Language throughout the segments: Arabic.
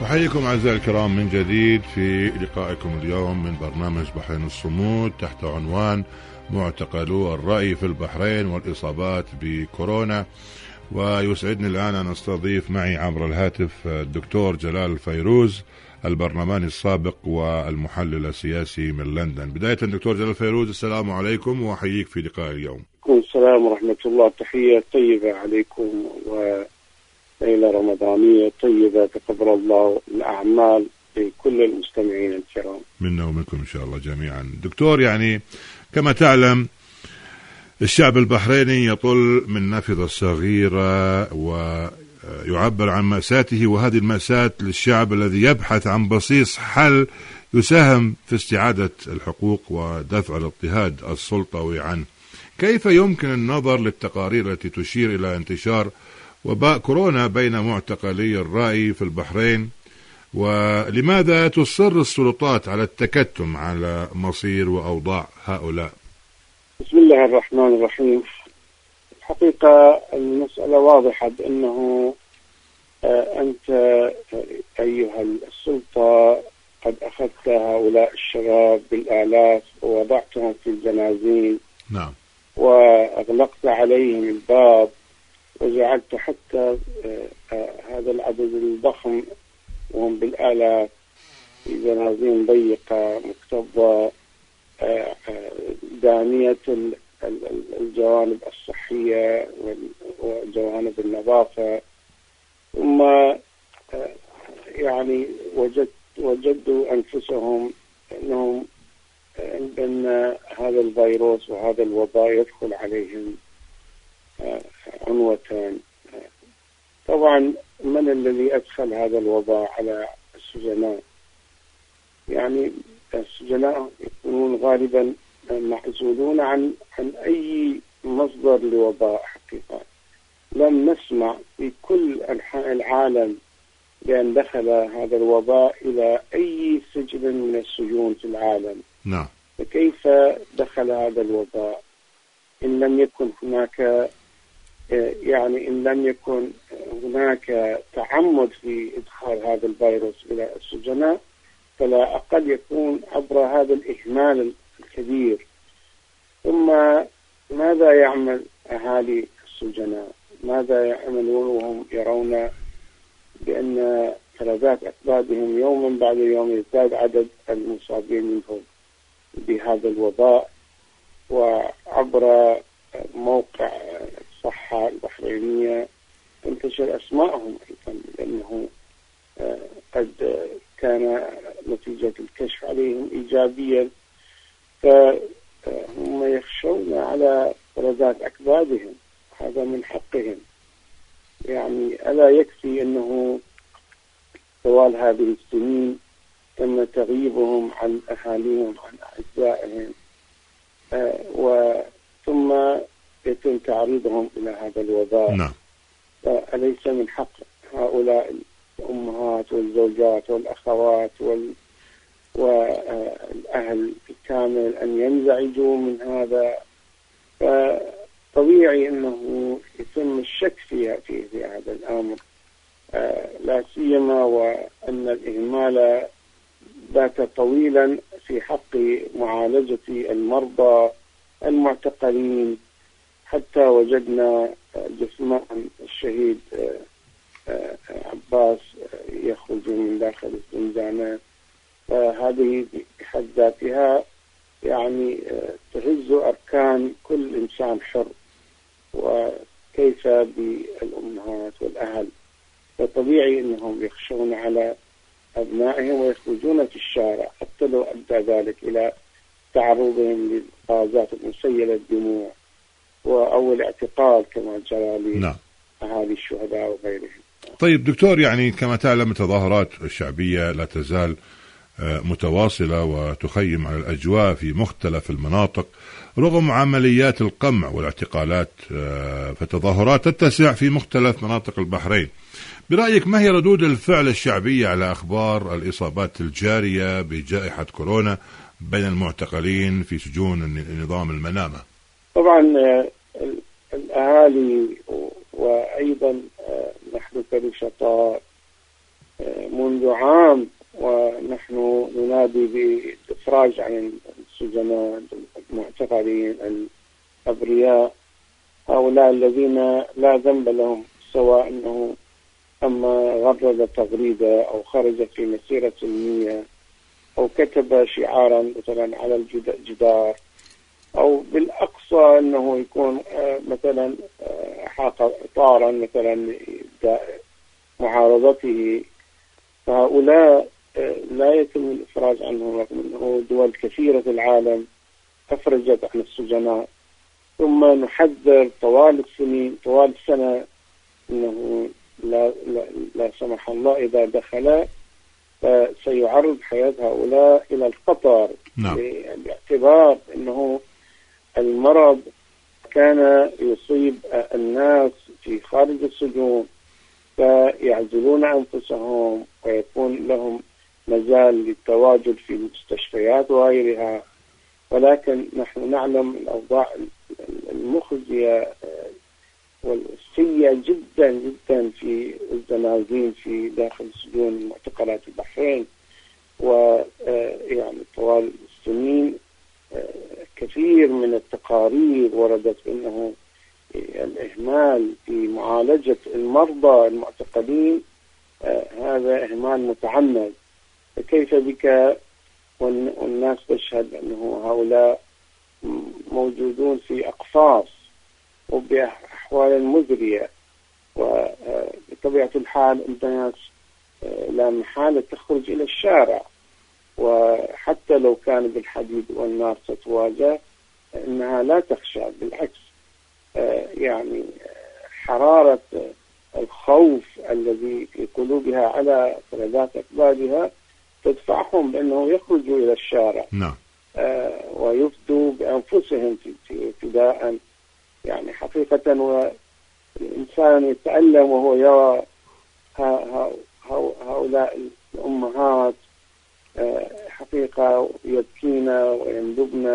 أحييكم أعزائي الكرام من جديد في لقائكم اليوم من برنامج بحرين الصمود تحت عنوان معتقلو الرأي في البحرين والإصابات بكورونا. ويسعدني الآن أن أستضيف معي عبر الهاتف الدكتور جلال فيروز، البرلماني السابق والمحلل السياسي من لندن. بداية دكتور جلال فيروز، السلام عليكم وأحييك في لقاء اليوم. السلام ورحمة الله، تحية طيبة عليكم وليلة رمضانية طيبة، تقبل الله الأعمال لكل المستمعين الكرام. منا ومنكم إن شاء الله جميعا. دكتور، يعني كما تعلم الشعب البحريني يطل من نافذة صغيرة ويعبر عن مأساته، وهذه المأساة للشعب الذي يبحث عن بصيص حل يساهم في استعادة الحقوق ودفع الاضطهاد السلطوي عنه. كيف يمكن النظر للتقارير التي تشير إلى انتشار وباء كورونا بين معتقلي الرأي في البحرين، ولماذا تصر السلطات على التكتم على مصير وأوضاع هؤلاء؟ بسم الله الرحمن الرحيم. الحقيقة المسألة واضحة بأنه أنت أيها السلطة قد أخذت هؤلاء الشباب بالآلاف ووضعتهم في الزنازين. نعم. وأغلقت عليهم الباب وجعلت حتى هذا العدد الضخم وهم بالآلاف في زنازين ضيقة مكتظة دانية الجوانب الصحية وجوانب النظافة. ثم يعني وجدوا أنفسهم أنهم أن هذا الفيروس وهذا الوباء يدخل عليهم عنوة. طبعا من الذي أدخل هذا الوباء على السجناء؟ يعني السجناء يكونون غالبا معزولون عن أي مصدر لوباء. حقيقة لم نسمع في كل أنحاء العالم بأن دخل هذا الوباء إلى أي سجن من السجون في العالم. نعم. فكيف دخل هذا الوباء إن لم يكن هناك إن لم يكن هناك تعمد في إدخال هذا الفيروس إلى السجناء، فلا أقل يكون عبر هذا الإهمال الكبير. ثم ماذا يعمل أهالي السجناء؟ ماذا يعملون وهم يرون بأن فلذات أكبادهم يوما بعد يوم يزداد عدد المصابين منهم بهذا الوباء؟ وعبر موقع الصحة البحرينية تنتشر أسماءهم أيضا، لأنه قد كان نتيجة الكشف عليهم إيجابيا، فهم يخشون على فلذات أكبادهم. هذا من حقهم. يعني ألا يكفي أنه طوال هذه السنين تم تغييبهم عن أهاليهم عن أعزائهم، ثم يتم تعريضهم إلى هذا الوباء. نعم. فأليس من حق هؤلاء الأمهات والزوجات والأخوات والأهل بالكامل أن ينزعجوا من هذا؟ فطبيعي أنه يتم الشك في هذا الأمر، لا سيما وأن الإهمال بات طويلا في حق معالجة المرضى المعتقلين، حتى وجدنا جثمان الشهيد عباس يخرج من داخل الزنزانات. فهذه بحد ذاتها يعني تهز أركان كل إنسان حر، وكيف بالأمهات والأهل؟ فطبيعي أنهم يخشون على أبنائهم ويخرجون في الشارع، حتى لو أدى ذلك إلى تعرضهم للغازات المسيلة الدموع أو الاعتقال كما جرى لأهالي الشهداء وغيرهم. طيب دكتور، يعني كما تعلم التظاهرات الشعبية لا تزال متواصلة وتخيم على الأجواء في مختلف المناطق رغم عمليات القمع والاعتقالات، فتظاهرات تتسع في مختلف مناطق البحرين. برأيك ما هي ردود الفعل الشعبية على أخبار الإصابات الجارية بجائحة كورونا بين المعتقلين في سجون نظام المنامة؟ طبعا الأهالي وأيضا نحن كنشطاء منذ عام ونحن ننادي بالإفراج عن السجناء المعتقلين الأبرياء، هؤلاء الذين لا ذنب لهم، سواء أنه أما غرد تغريدة أو خرج في مسيرة سلمية أو كتب شعارا مثلا على الجدار، أو بالأقصى أنه يكون مثلا حاق إطارا مثلا معارضته. فهؤلاء لا يتم الإفراج عنهم، رغم أنه دول كثيرة في العالم أفرجت عن السجناء، ثم نحذر طوال السنين طوال السنة أنه لا سمح الله إذا دخل سيعرض حياة هؤلاء إلى الخطر. نعم. باعتبار أنه المرض كان يصيب الناس في خارج السجون فيعزلون أنفسهم ويكون لهم مجال للتواجد في المستشفيات وغيرها، ولكن نحن نعلم الأوضاع المخزية والسيئة جدا جدا في الزنازين في داخل سجون معتقلات البحرين. ويعني طوال السنين كثير من التقارير وردت بأنه الإهمال في معالجة المرضى المعتقلين هذا إهمال متعمد. فكيف بك والناس تشهد أنه هؤلاء موجودون في أقفاص وبأحوال مزرية، وبطبيعة الحال الناس لا محالة تخرج إلى الشارع، وحتى لو كان بالحديد والنار تتواجه إنها لا تخشى، بالعكس يعني حرارة الخوف الذي في قلوبها على فلذات أكبادها تدفعهم بأنه يخرجوا إلى الشارع. نعم. ويفدوا بأنفسهم في فداء يعني حقيقة. والإنسان يتألم وهو يرى هؤلاء الأمهات حقيقة يبكين ويندبن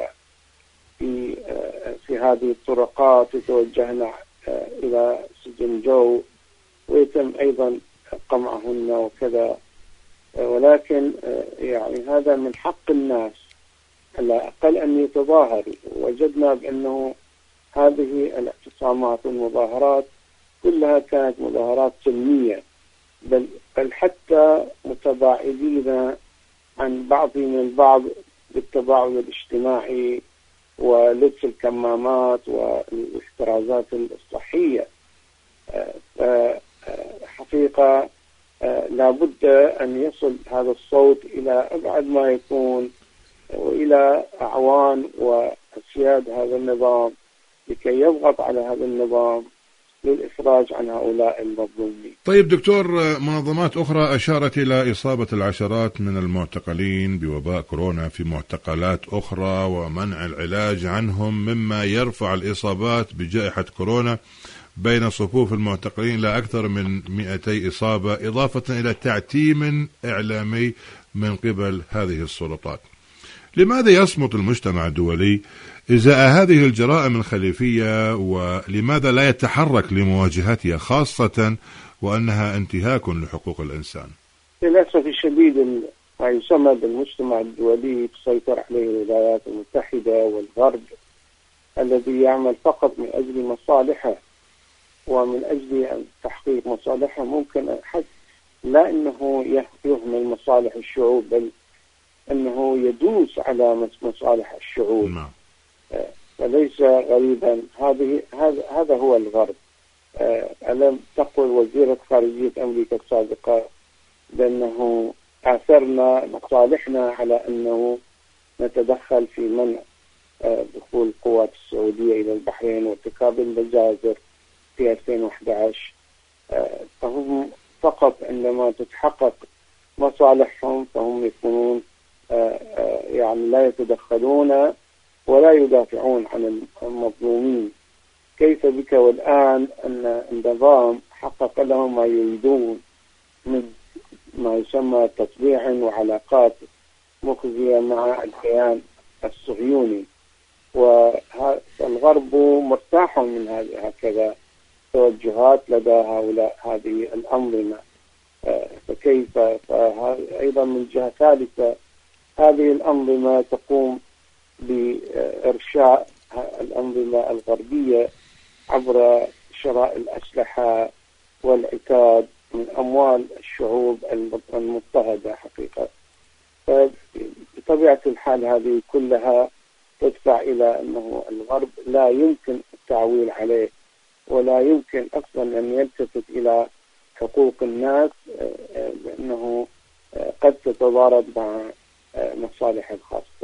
في هذه الطرقات يتوجهن إلى سجن جو، ويتم أيضا قمعهن وكذا. ولكن يعني هذا من حق الناس على الأقل أن يتظاهروا. وجدنا بأنه هذه الاعتصامات والمظاهرات كلها كانت مظاهرات سلمية، بل حتى متباعدين عن بعضهم البعض بالتباعد الاجتماعي ولبس الكمامات والاحترازات الصحية. حقيقة لابد أن يصل هذا الصوت إلى أبعد ما يكون وإلى أعوان وأسياد هذا النظام لكي يضغط على هذا النظام للإفراج عن هؤلاء المظلومين. طيب دكتور، منظمات أخرى أشارت إلى إصابة العشرات من المعتقلين بوباء كورونا في معتقلات أخرى ومنع العلاج عنهم، مما يرفع الإصابات بجائحة كورونا بين صفوف المعتقلين إلى أكثر من 200 إصابة، إضافة إلى تعتيم إعلامي من قبل هذه السلطات. لماذا يصمت المجتمع الدولي إزاء هذه الجرائم الخليفية، ولماذا لا يتحرك لمواجهتها، خاصة وأنها انتهاك لحقوق الإنسان؟ للأسف الشديد ما يسمى بالمجتمع الدولي تسيطر عليه الولايات المتحدة والغرب الذي يعمل فقط من أجل مصالحه ومن أجل تحقيق مصالحه. ممكن لا أنه يهمل مصالح الشعوب، بل أنه يدوس على مصالح الشعوب. فليس غريبا، هذا هو الغرب. ألم تقل وزيرة خارجية أمريكا السابقة بأنه آثرنا مصالحنا على أنه نتدخل في منع دخول القوات السعودية إلى البحرين وارتكاب المجازر في 2011. فهم فقط عندما تتحقق مصالحهم فهم يكونون يعني لا يتدخلون ولا يدافعون عن المظلومين. كيف بك والآن أن النظام حقق لهم ما يريدون من ما يسمى تطبيع وعلاقات مخزية مع الكيان الصهيوني، والغرب مرتاح من هكذا توجهات لدى هؤلاء هذه الأنظمة. فكيف؟ أيضا من جهة ثالثة هذه الأنظمة تقوم بإرشاء الأنظمة الغربية عبر شراء الأسلحة والعتاد من أموال الشعوب المضطهدة حقيقة. فبطبيعة الحال هذه كلها تدفع إلى أنه الغرب لا يمكن التعويل عليه، ولا يمكن أصلا أن يلتفت إلى حقوق الناس، لأنه قد تتضارب مع مصالح الخاصة.